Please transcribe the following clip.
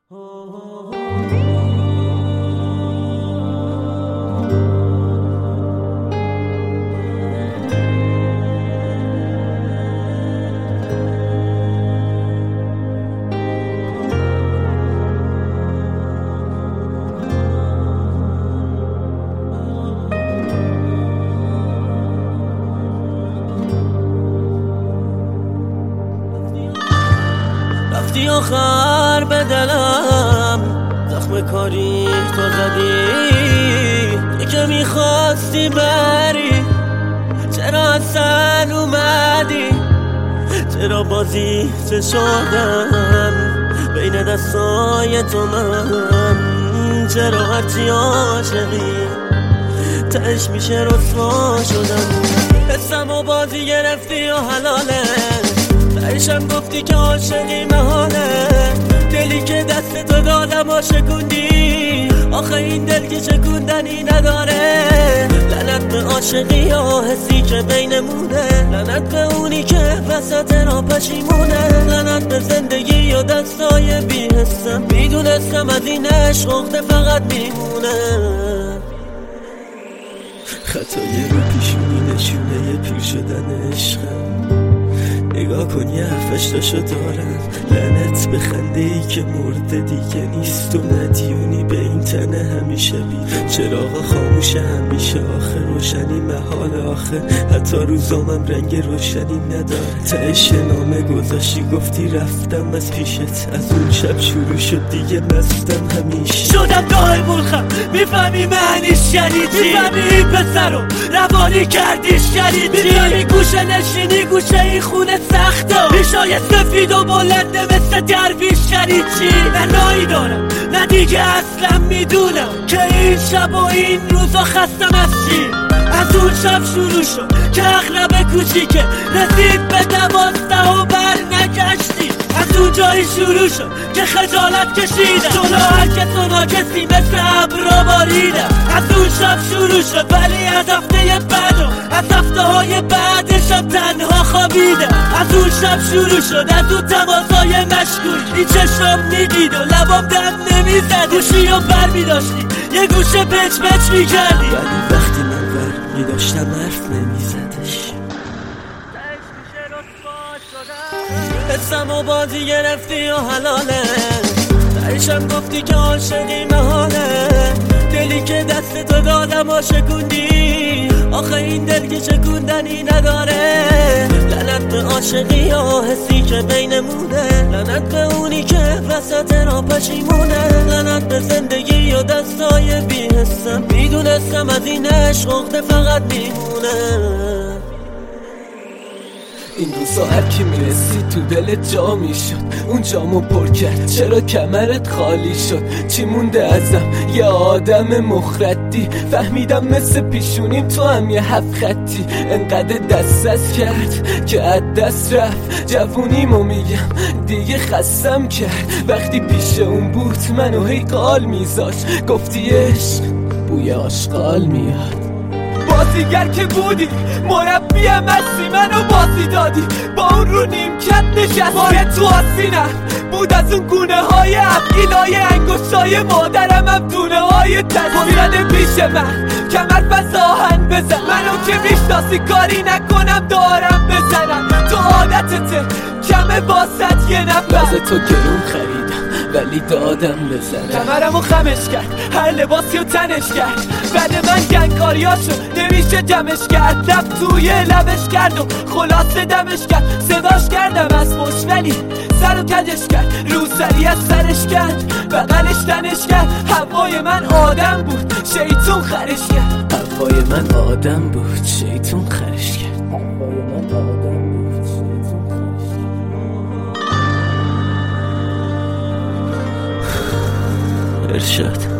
رفتی آخر به دلم، زخم کاری تو زدی، تو که میخواستی بری، چرا اصلا اومدی؟ چرا بازی شدم بین دستای تو من؟ چرا هرچی عاشقی تش میشه رسوا شدم؟ حسم و بازی گرفتی و حلاله، تایشم گفتی که عاشقی محاله، دلی که دست تو دادم و شکوندی، آخه این دل که شکوندنی نداره. لعنت به عاشقی و حسی که بینمونه، لعنت به اونی که وسط را پشیمونه، لعنت به زندگی و دستای بی حسم، میدونستم از این عشق عقده فقط میمونه. خطای رو پیشونی نشونه پیر شدن عشقم، نگاه کن یه هفتشتاشو دارم، لعنت به خنده ای که مرده دیگه نیست و مدیونی به این تنه همیشه بی چراغ خاموش همیشه، آخه روشنی محال، آخه حتی روزامم رنگ روشنی نداره. تهش نامه گذاشتی گفتی رفتم از پیشت، از اون شب شروع شد دیگه مستم همیشه، شدم دای بلخم میفهمی معنیش شنیدی، میفهمی این پسر رو روانی کردیش شنیدی، میفهمی گوشه نشینی گوشه این خونه سختا، ریشای سفید و بلنده مثل درویش شنید چی؟ نه نایی دارم نه دیگه اصلا میدونم که این شب و این روزا خستم از چی. از اون شب شروع شد که اغرب کوچیکه رسید به 12 و بر نگشتی، از اون جایی شروع شد که خجالت کشیدم، جلو هر کس و ناکسی مثل ابرا باریدم. از اون شب شروع شد ولی از هفته بعدم، از هفته های بعدشم تنها خوابیدم. از اون شب شروع شد از اون تماسای مشکوک، این چشم میدید و لبام دم نمیزد، گوشی رو بر میداشتی یه گوشه پچ پچ میکردی، ولی وقتی من بر میداشتم حرف نمیزدش. حسم و بازی گرفتی و حلاله، تایشم گفتی که عاشقی محاله، دلی که دست تو دادم و شکوندی، آخه این دل که شکوندنی نداره. لعنت به عاشقی و حسی که بینمونه، لعنت به اونی که وسط را پشیمونه، لعنت به زندگی و دستای بی حسم، میدونستم از این عشق عقده فقط میمونه. این روزا هر کی میرسید تو دلت جا میشد، اون جامو پر کرد چرا کمرت خالی شد؟ چی مونده ازم؟ یه آدم مخردی، فهمیدم مثل پیشونیم تو هم یه 7 خطی، انقدر دست کرد که از دست رفت جوونیمو، میگم دیگه خستم کرد. وقتی پیش اون بود منو هی قال میذاش، گفتی عشق بوی آشغال میاد. بازیگر که بودی مربیم هستی، منو بازی دادی با اون رو نیمکت نشستی، باره تو آسینم بود از اون گونه های افگیلای انگشتای مادرم، هم دونه های تزده پیش من کمر بز آهن بزن، منو که میشناسی کاری نکنم دارم بزنم، تو عادتته کمه باست یه نفر، لازه تو گرون خریدم ولی دادم بزنم، کمرمو خمش کرد هر لباسی رو تنش کرد، بعد من گنگاریاشو نمیشه جمعش کرد، لب توی لبش کرد و خلاصه دمش کرد، صداش کردم از خوش ولی سر و کجش کرد، روسری از سرش کرد بغلش تنش کرد، هوای من آدم بود شیطون خرش کرد، هوای من آدم بود شیطون خرش کرد، هوای من آدم بود شیطون خرش کرد. ارشاد